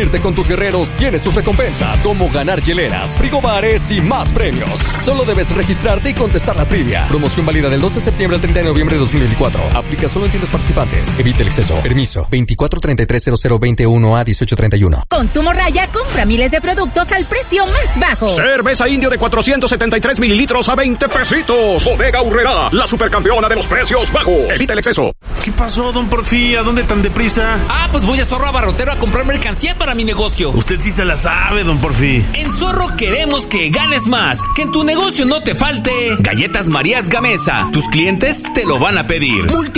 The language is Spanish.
Diviértete con tus guerreros, tienes tus recompensas, como ganar hieleras, frigobares y más premios. Solo debes registrarte y contestar la trivia. Promoción válida del 2 de septiembre al 30 de noviembre de 2024. Aplica solo en tiendas participantes. Evite el exceso. Permiso 24330021A1831. Consumo Raya compra miles de productos al precio más bajo. Cerveza Indio de 473 mililitros a 20 pesitos. Bodega Aurrerá, la supercampeona de los precios bajos. Evita el exceso. ¿Qué pasó, don Porfi? ¿A dónde tan deprisa? Pues voy a Zorro Abarrotero a comprar mercancía para mi negocio. Usted sí se la sabe, don Porfi. En Zorro queremos que ganes más, que en tu negocio no te falte Galletas Marías Gamesa. Tus clientes te lo van a pedir.